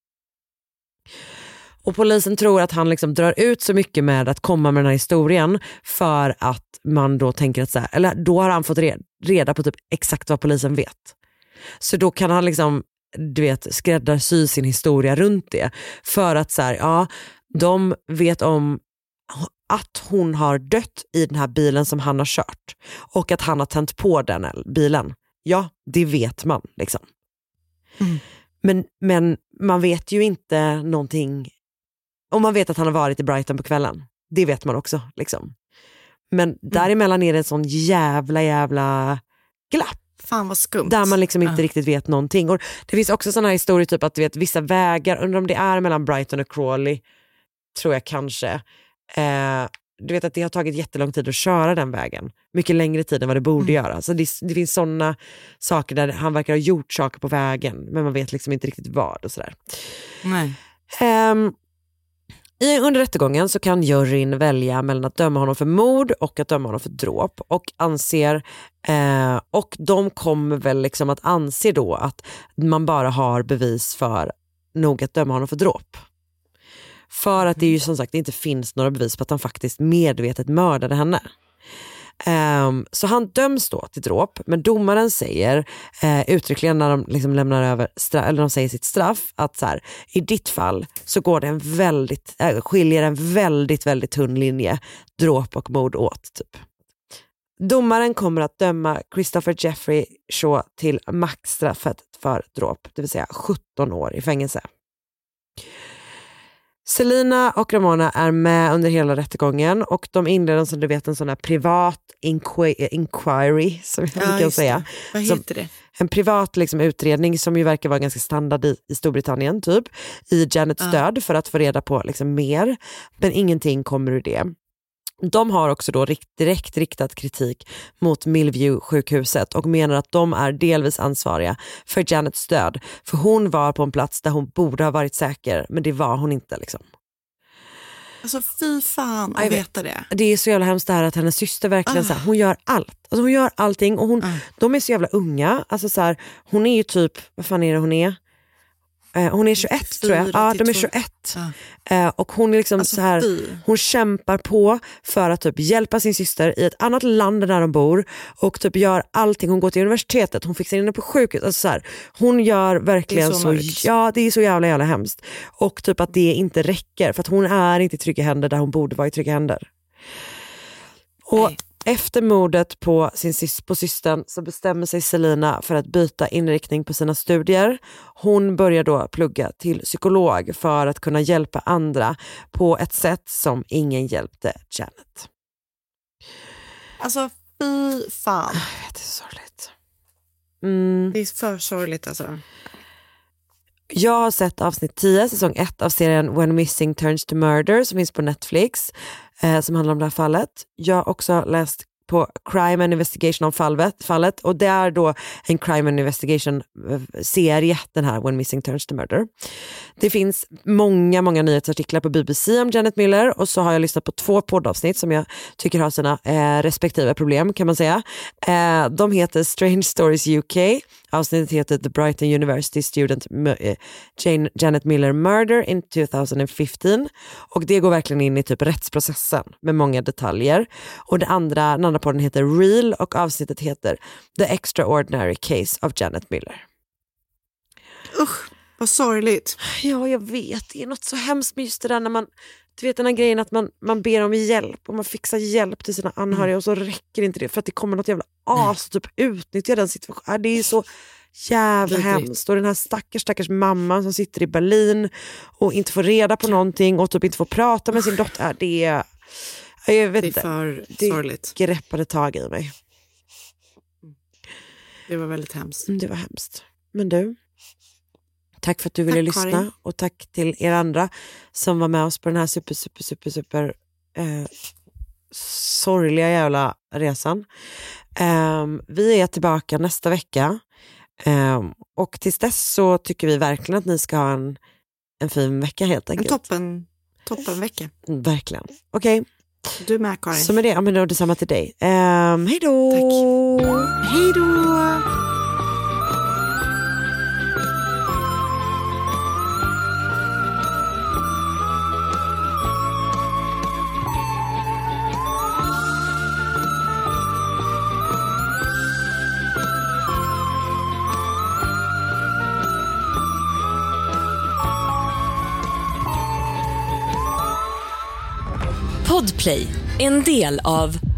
S2: Och polisen tror att han liksom drar ut så mycket med att komma med den här historien för att man då tänker att så här, eller då har han fått reda på typ exakt vad polisen vet. Så då kan han liksom, du vet, skräddarsy sin historia runt det för att så här, ja, de vet om att hon har dött i den här bilen som han har kört och att han har tänt på den bilen. Ja, det vet man liksom. Men man vet ju inte någonting. Och man vet att han har varit i Brighton på kvällen. Det vet man också liksom. Men däremellan är det en sån jävla glapp.
S3: Fan vad skumt.
S2: Där man liksom inte riktigt vet någonting. Och det finns också såna här historier typ att du vet vissa vägar, undrar om det är mellan Brighton och Crawley, tror jag kanske. Du vet att det har tagit jättelång tid att köra den vägen. Mycket längre tid än vad det borde göra. Så det finns såna saker där han verkar ha gjort saker på vägen, men man vet liksom inte riktigt vad och sådär.
S3: Nej.
S2: Under rättegången så kan juryn välja mellan att döma honom för mord och att döma honom för dråp och anser och de kommer väl liksom att anse då att man bara har bevis för nog att döma honom för dråp. För att det ju som sagt inte finns några bevis på att han faktiskt medvetet mördade henne. Så han döms då till dråp, men domaren säger uttryckligen när de liksom lämnar över eller de säger sitt straff att så här, i ditt fall så går det skiljer en väldigt tunn linje dråp och mord åt typ. Domaren kommer att döma Christopher Jeffrey Shaw till maxstraffet för dråp, det vill säga 17 år i fängelse. Selina och Ramona är med under hela rättegången och de inleder som du vet en sån här privat inquiry som vi kan säga.
S3: Vad heter det?
S2: En privat liksom utredning som ju verkar vara ganska standard i Storbritannien typ, i Janets död för att få reda på liksom mer, men ingenting kommer ur det. De har också då direkt riktat kritik mot Millview-sjukhuset och menar att de är delvis ansvariga för Janets död. För hon var på en plats där hon borde ha varit säker, men det var hon inte liksom.
S3: Alltså fy fan att veta det.
S2: Det är så jävla hemskt det här att hennes syster verkligen så här, hon gör allt. Alltså hon gör allting och de är så jävla unga. Alltså så här, hon är ju typ, vad fan är det hon är? Hon är 21 tror jag. Ja, de är 21. Och hon är liksom alltså, så här, hon kämpar på för att typ hjälpa sin syster i ett annat land där de bor och typ gör allting. Hon går till universitetet, hon fixar in på sjukhus. Alltså så här, hon gör verkligen så ja, det är så jävla hemskt. Och typ att det inte räcker för att hon är inte i trygga händer där hon borde vara i trygga händer. Och efter mordet på systern så bestämmer sig Selina för att byta inriktning på sina studier. Hon börjar då plugga till psykolog för att kunna hjälpa andra på ett sätt som ingen hjälpte Janet.
S3: Alltså fy fan.
S2: Jag vet, det är sorgligt.
S3: Det är för sorgligt alltså.
S2: Jag har sett avsnitt 10, säsong 1 av serien When Missing Turns to Murder som finns på Netflix som handlar om det här fallet. Jag har också läst på Crime and Investigation om fallet och det är då en Crime and Investigation serie, den här When Missing Turns to Murder. Det finns många nyhetsartiklar på BBC om Janet Miller och så har jag lyssnat på 2 poddavsnitt som jag tycker har sina respektive problem kan man säga. De heter Strange Stories UK, avsnittet heter The Brighton University Student Janet Miller Murder in 2015 och det går verkligen in i typ rättsprocessen med många detaljer. Och den andra podden heter Real och avsnittet heter The Extraordinary Case of Janet Miller.
S3: Usch, vad sorgligt.
S2: Ja, jag vet. Det är något så hemskt med just det där när man, du vet den här grejen att man ber om hjälp och man fixar hjälp till sina anhöriga och så räcker inte det för att det kommer något jävla as och typ utnyttjar den situationen. Det är så jävla hemskt. Och den här stackars mamman som sitter i Berlin och inte får reda på någonting och typ inte får prata med sin dotter. Jag vet inte.
S3: För sorgligt.
S2: Det greppade tag i mig.
S3: Det var väldigt hemskt.
S2: Det var hemskt. Men du, tack för att du ville lyssna. Karin. Och tack till er andra som var med oss på den här super sorgliga jävla resan. Vi är tillbaka nästa vecka. Och tills dess så tycker vi verkligen att ni ska ha en fin vecka helt enkelt.
S3: En toppenvecka.
S2: Verkligen. Okej.
S3: Du med, Karin.
S2: Så med det, ja, men då detsamma till dig. Hej då!
S3: Tack. Hej då!
S1: Podplay, en del av